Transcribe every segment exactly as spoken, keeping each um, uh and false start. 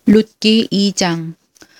룻기 이 장.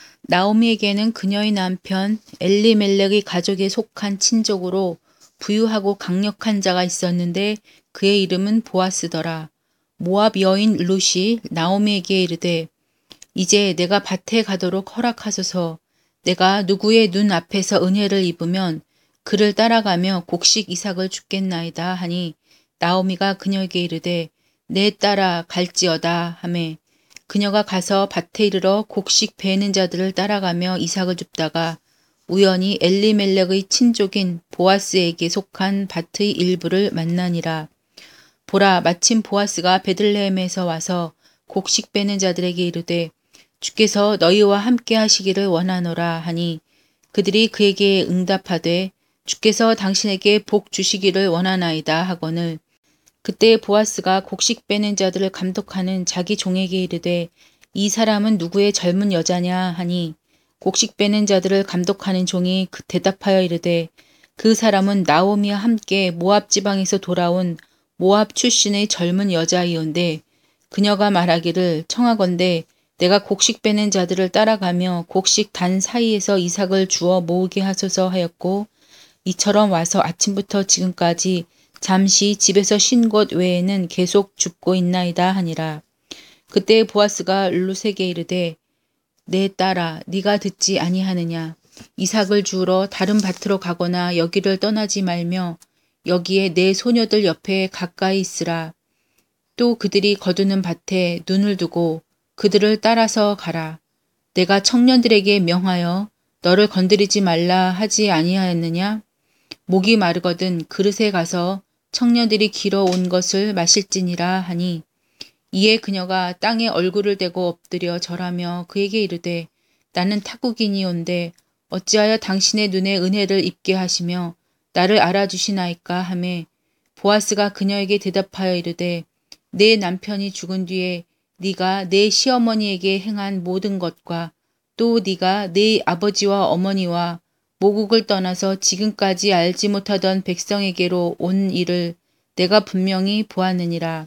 나오미에게는 그녀의 남편 엘리멜렉의 가족에 속한 친족으로 부유하고 강력한 자가 있었는데 그의 이름은 보아스더라. 모압 여인 룻이 나오미에게 이르되 이제 내가 밭에 가도록 허락하소서. 내가 누구의 눈 앞에서 은혜를 입으면 그를 따라가며 곡식 이삭을 줍겠나이다 하니 나오미가 그녀에게 이르되 내 딸아 갈지어다 하매 그녀가 가서 밭에 이르러 곡식 베는 자들을 따라가며 이삭을 줍다가 우연히 엘리멜렉의 친족인 보아스에게 속한 밭의 일부를 만나니라. 보라, 마침 보아스가 베들레헴에서 와서 곡식 베는 자들에게 이르되 주께서 너희와 함께 하시기를 원하노라 하니 그들이 그에게 응답하되 주께서 당신에게 복 주시기를 원하나이다 하거늘. 그때 보아스가 곡식 빼는 자들을 감독하는 자기 종에게 이르되 이 사람은 누구의 젊은 여자냐 하니 곡식 빼는 자들을 감독하는 종이 그 대답하여 이르되 그 사람은 나오미와 함께 모압 지방에서 돌아온 모압 출신의 젊은 여자이온데 그녀가 말하기를 청하건대 내가 곡식 빼는 자들을 따라가며 곡식 단 사이에서 이삭을 주어 모으게 하소서 하였고 이처럼 와서 아침부터 지금까지 잠시 집에서 쉰 곳 외에는 계속 줍고 있나이다 하니라. 그때 보아스가 룻에게 이르되 내 딸아 네가 듣지 아니하느냐. 이삭을 주우러 다른 밭으로 가거나 여기를 떠나지 말며 여기에 내 소녀들 옆에 가까이 있으라. 또 그들이 거두는 밭에 눈을 두고 그들을 따라서 가라. 내가 청년들에게 명하여 너를 건드리지 말라 하지 아니하였느냐. 목이 마르거든 그릇에 가서 청년들이 길어 온 것을 마실지니라 하니 이에 그녀가 땅에 얼굴을 대고 엎드려 절하며 그에게 이르되 나는 타국인이온데 어찌하여 당신의 눈에 은혜를 입게 하시며 나를 알아주시나이까 하매 보아스가 그녀에게 대답하여 이르되 내 남편이 죽은 뒤에 네가 내 시어머니에게 행한 모든 것과 또 네가 네 아버지와 어머니와 모국을 떠나서 지금까지 알지 못하던 백성에게로 온 일을 내가 분명히 보았느니라.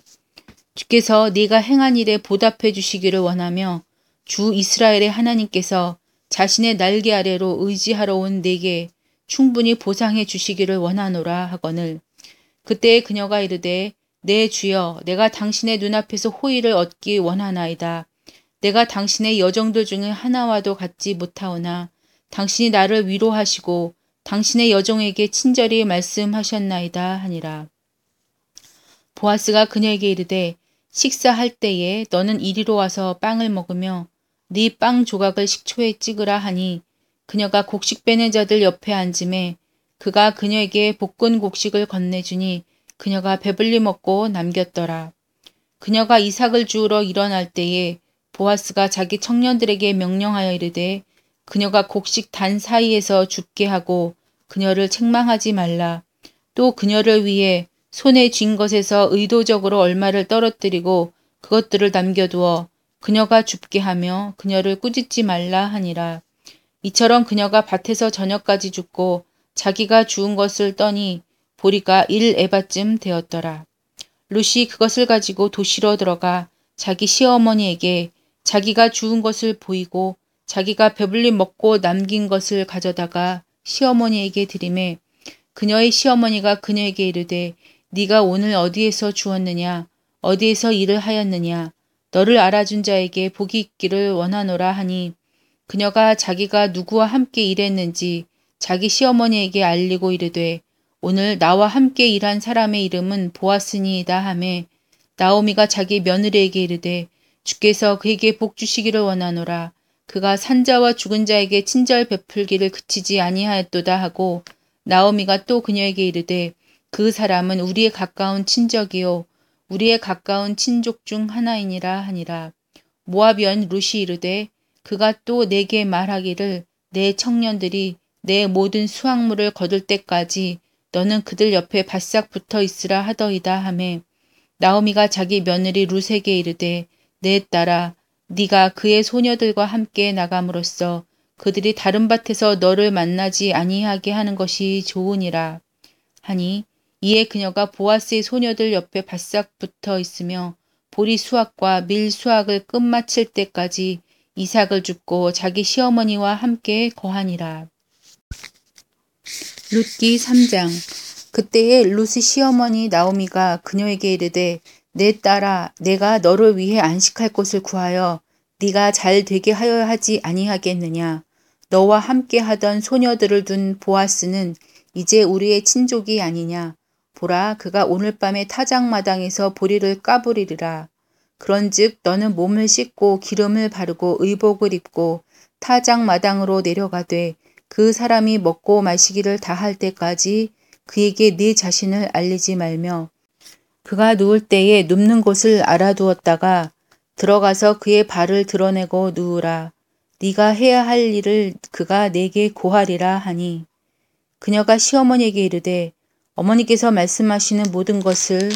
주께서 네가 행한 일에 보답해 주시기를 원하며 주 이스라엘의 하나님께서 자신의 날개 아래로 의지하러 온 내게 충분히 보상해 주시기를 원하노라 하거늘. 그때 그녀가 이르되 내 주여 내가 당신의 눈앞에서 호의를 얻기 원하나이다. 내가 당신의 여종들 중에 하나와도 같지 못하오나 당신이 나를 위로하시고 당신의 여종에게 친절히 말씀하셨나이다 하니라. 보아스가 그녀에게 이르되 식사할 때에 너는 이리로 와서 빵을 먹으며 네 빵 조각을 식초에 찍으라 하니 그녀가 곡식 빼는 자들 옆에 앉음에 그가 그녀에게 볶은 곡식을 건네주니 그녀가 배불리 먹고 남겼더라. 그녀가 이삭을 주우러 일어날 때에 보아스가 자기 청년들에게 명령하여 이르되 그녀가 곡식 단 사이에서 죽게 하고 그녀를 책망하지 말라. 또 그녀를 위해 손에 쥔 것에서 의도적으로 얼마를 떨어뜨리고 그것들을 남겨두어 그녀가 줍게 하며 그녀를 꾸짖지 말라 하니라. 이처럼 그녀가 밭에서 저녁까지 죽고 자기가 주운 것을 떠니 보리가 일 에바쯤 되었더라. 룻이 그것을 가지고 도시로 들어가 자기 시어머니에게 자기가 주운 것을 보이고 자기가 배불리 먹고 남긴 것을 가져다가 시어머니에게 드리매 그녀의 시어머니가 그녀에게 이르되 네가 오늘 어디에서 주었느냐 어디에서 일을 하였느냐 너를 알아준 자에게 복이 있기를 원하노라 하니 그녀가 자기가 누구와 함께 일했는지 자기 시어머니에게 알리고 이르되 오늘 나와 함께 일한 사람의 이름은 보아스니이다 하매 나오미가 자기 며느리에게 이르되 주께서 그에게 복 주시기를 원하노라. 그가 산자와 죽은 자에게 친절 베풀기를 그치지 아니하였도다 하고 나오미가 또 그녀에게 이르되 그 사람은 우리의 가까운 친적이요 우리의 가까운 친족 중 하나이니라 하니라. 모압연 룻이 이르되 그가 또 내게 말하기를 내 청년들이 내 모든 수확물을 거둘 때까지 너는 그들 옆에 바싹 붙어 있으라 하더이다 하매 나오미가 자기 며느리 룻에게 이르되 내 딸아 네가 그의 소녀들과 함께 나감으로써 그들이 다른 밭에서 너를 만나지 아니하게 하는 것이 좋으니라 하니 이에 그녀가 보아스의 소녀들 옆에 바싹 붙어 있으며 보리 수확과 밀 수확을 끝마칠 때까지 이삭을 줍고 자기 시어머니와 함께 거하니라. 룻기 삼 장. 그때에 룻의 시어머니 나오미가 그녀에게 이르되 내 딸아 내가 너를 위해 안식할 곳을 구하여 네가 잘 되게 하여야 하지 아니하겠느냐. 너와 함께 하던 소녀들을 둔 보아스는 이제 우리의 친족이 아니냐. 보라 그가 오늘 밤에 타작마당에서 보리를 까부리리라. 그런즉 너는 몸을 씻고 기름을 바르고 의복을 입고 타작마당으로 내려가되 그 사람이 먹고 마시기를 다 할 때까지 그에게 네 자신을 알리지 말며 그가 누울 때에 눕는 곳을 알아두었다가 들어가서 그의 발을 드러내고 누우라. 네가 해야 할 일을 그가 내게 고하리라 하니 그녀가 시어머니에게 이르되 어머니께서 말씀하시는 모든 것을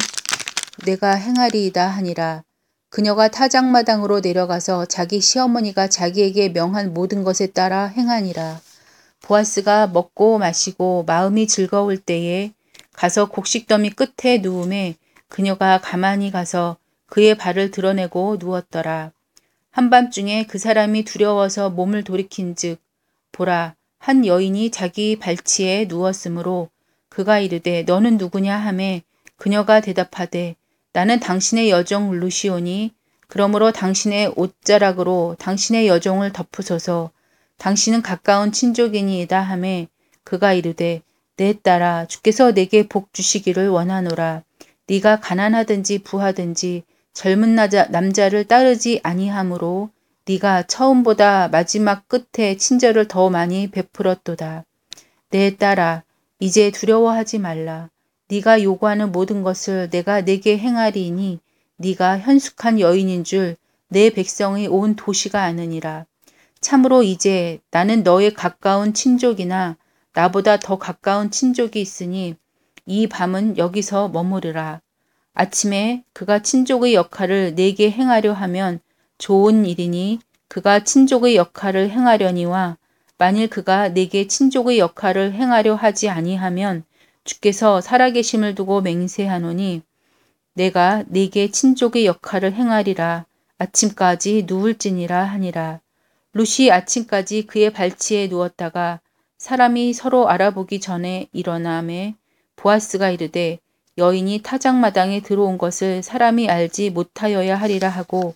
내가 행하리이다 하니라. 그녀가 타작마당으로 내려가서 자기 시어머니가 자기에게 명한 모든 것에 따라 행하니라. 보아스가 먹고 마시고 마음이 즐거울 때에 가서 곡식더미 끝에 누움에 그녀가 가만히 가서 그의 발을 드러내고 누웠더라. 한밤중에 그 사람이 두려워서 몸을 돌이킨즉 보라 한 여인이 자기 발치에 누웠으므로 그가 이르되 너는 누구냐 하매 그녀가 대답하되 나는 당신의 여종 루시오니 그러므로 당신의 옷자락으로 당신의 여종을 덮으소서. 당신은 가까운 친족이니이다 하매 그가 이르되 내 딸아 주께서 내게 복 주시기를 원하노라. 네가 가난하든지 부하든지 젊은 남자를 따르지 아니하므로 네가 처음보다 마지막 끝에 친절을 더 많이 베풀었도다. 내 딸아 이제 두려워하지 말라. 네가 요구하는 모든 것을 내가 내게 행하리니 네가 현숙한 여인인 줄 내 백성의 온 도시가 아느니라. 참으로 이제 나는 너의 가까운 친족이나 나보다 더 가까운 친족이 있으니 이 밤은 여기서 머무르라. 아침에 그가 친족의 역할을 내게 행하려 하면 좋은 일이니 그가 친족의 역할을 행하려니와 만일 그가 내게 친족의 역할을 행하려 하지 아니하면 주께서 살아계심을 두고 맹세하노니 내가 네게 친족의 역할을 행하리라. 아침까지 누울지니라 하니라. 룻이 아침까지 그의 발치에 누웠다가 사람이 서로 알아보기 전에 일어나매 보아스가 이르되 여인이 타작마당에 들어온 것을 사람이 알지 못하여야 하리라 하고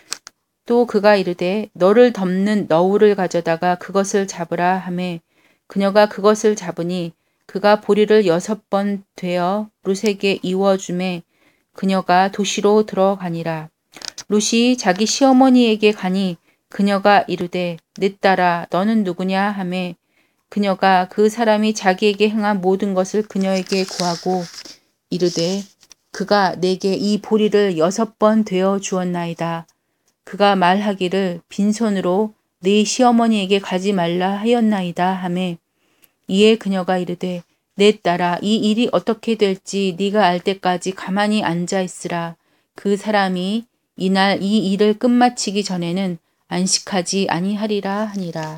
또 그가 이르되 너를 덮는 너울을 가져다가 그것을 잡으라 하매 그녀가 그것을 잡으니 그가 보리를 여섯 번 되어 룻에게 이워주매 그녀가 도시로 들어가니라. 룻이 자기 시어머니에게 가니 그녀가 이르되 내 딸아 너는 누구냐 하매 그녀가 그 사람이 자기에게 행한 모든 것을 그녀에게 고하고 이르되 그가 내게 이 보리를 여섯 번 되어 주었나이다. 그가 말하기를 빈손으로 네 시어머니에게 가지 말라 하였나이다 하매 이에 그녀가 이르되 내 딸아 이 일이 어떻게 될지 네가 알 때까지 가만히 앉아 있으라. 그 사람이 이날 이 일을 끝마치기 전에는 안식하지 아니하리라 하니라.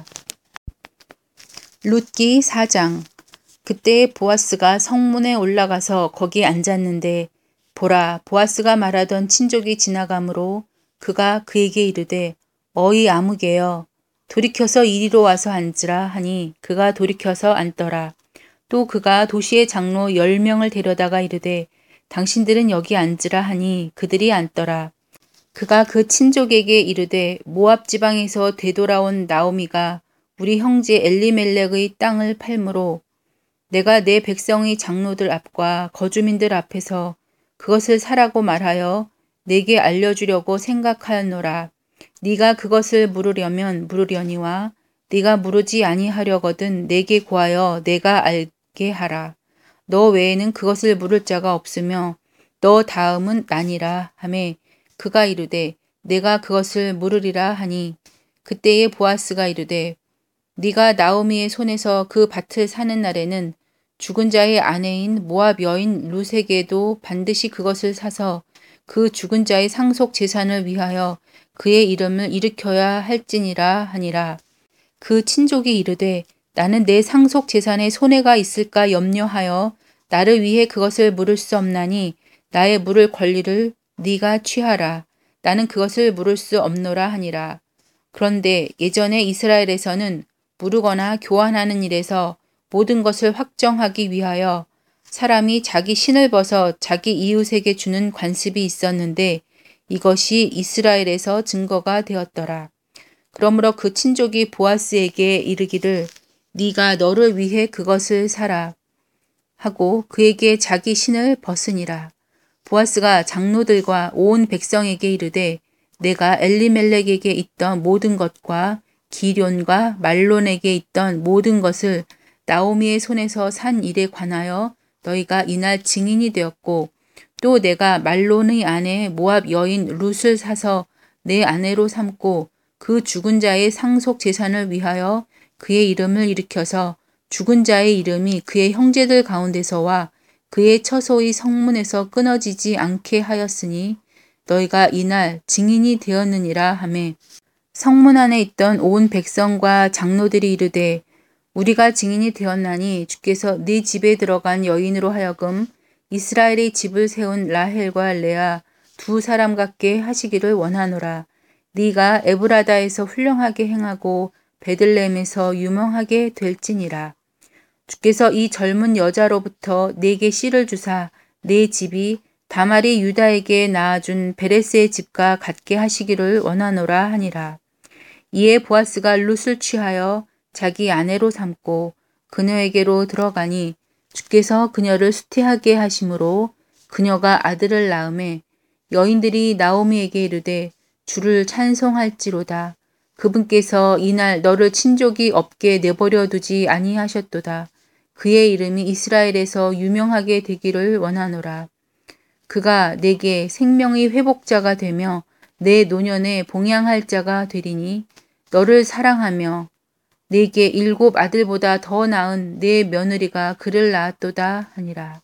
룻기 사 장. 그때 보아스가 성문에 올라가서 거기 앉았는데 보라 보아스가 말하던 친족이 지나가므로 그가 그에게 이르되 어이 아무개여 돌이켜서 이리로 와서 앉으라 하니 그가 돌이켜서 앉더라. 또 그가 도시의 장로 열 명을 데려다가 이르되 당신들은 여기 앉으라 하니 그들이 앉더라. 그가 그 친족에게 이르되 모압 지방에서 되돌아온 나오미가 우리 형제 엘리멜렉의 땅을 팔므로 내가 내 백성의 장로들 앞과 거주민들 앞에서 그것을 사라고 말하여 내게 알려주려고 생각하였노라. 네가 그것을 물으려면 물으려니와 네가 물으지 아니하려거든 내게 구하여 내가 알게 하라. 너 외에는 그것을 물을 자가 없으며 너 다음은 나니라 하매 그가 이르되 내가 그것을 물으리라 하니 그때에 보아스가 이르되 네가 나오미의 손에서 그 밭을 사는 날에는 죽은 자의 아내인 모압 여인 룻에게도 반드시 그것을 사서 그 죽은 자의 상속 재산을 위하여 그의 이름을 일으켜야 할지니라 하니라. 그 친족이 이르되 나는 내 상속 재산에 손해가 있을까 염려하여 나를 위해 그것을 물을 수 없나니 나의 물을 권리를 네가 취하라. 나는 그것을 물을 수 없노라 하니라. 그런데 예전에 이스라엘에서는 무르거나 교환하는 일에서 모든 것을 확정하기 위하여 사람이 자기 신을 벗어 자기 이웃에게 주는 관습이 있었는데 이것이 이스라엘에서 증거가 되었더라. 그러므로 그 친족이 보아스에게 이르기를 네가 너를 위해 그것을 사라 하고 그에게 자기 신을 벗으니라. 보아스가 장로들과 온 백성에게 이르되 내가 엘리멜렉에게 있던 모든 것과 기럨과 말론에게 있던 모든 것을 나오미의 손에서 산 일에 관하여 너희가 이날 증인이 되었고 또 내가 말론의 아내 모압 여인 룻을 사서 내 아내로 삼고 그 죽은 자의 상속 재산을 위하여 그의 이름을 일으켜서 죽은 자의 이름이 그의 형제들 가운데서와 그의 처소의 성문에서 끊어지지 않게 하였으니 너희가 이날 증인이 되었느니라 하매 성문 안에 있던 온 백성과 장로들이 이르되 우리가 증인이 되었나니 주께서 네 집에 들어간 여인으로 하여금 이스라엘의 집을 세운 라헬과 레아 두 사람 같게 하시기를 원하노라. 네가 에브라다에서 훌륭하게 행하고 베들레헴에서 유명하게 될지니라. 주께서 이 젊은 여자로부터 내게 씨를 주사 내 집이 다말이 유다에게 낳아준 베레스의 집과 같게 하시기를 원하노라 하니라. 이에 보아스가 룻을 취하여 자기 아내로 삼고 그녀에게로 들어가니 주께서 그녀를 수태하게 하심으로 그녀가 아들을 낳음에 여인들이 나오미에게 이르되 주를 찬송할지로다. 그분께서 이날 너를 친족이 없게 내버려 두지 아니하셨도다. 그의 이름이 이스라엘에서 유명하게 되기를 원하노라. 그가 내게 생명의 회복자가 되며 내 노년에 봉양할 자가 되리니 너를 사랑하며 내게 일곱 아들보다 더 나은 내 며느리가 그를 낳았도다 하니라.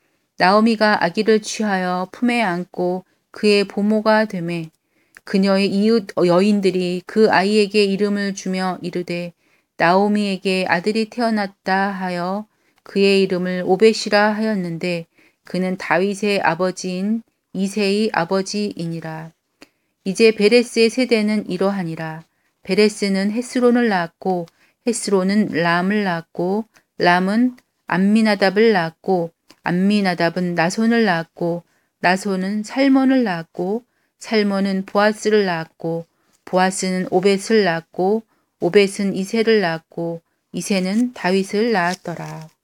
나오미가 아기를 취하여 품에 안고 그의 보모가 되매 그녀의 이웃 여인들이 그 아이에게 이름을 주며 이르되 나오미에게 아들이 태어났다 하여 그의 이름을 오벳이라 하였는데 그는 다윗의 아버지인 이새의 아버지이니라. 이제 베레스의 세대는 이러하니라. 베레스는 헤스론을 낳았고 헤스론은 람을 낳았고 람은 암미나답을 낳았고 암미나답은 나손을 낳았고 나손은 살몬을 낳았고 살몬은 보아스를 낳았고 보아스는 오벳을 낳았고 오벳은 이새를 낳았고 이새는 다윗을 낳았더라.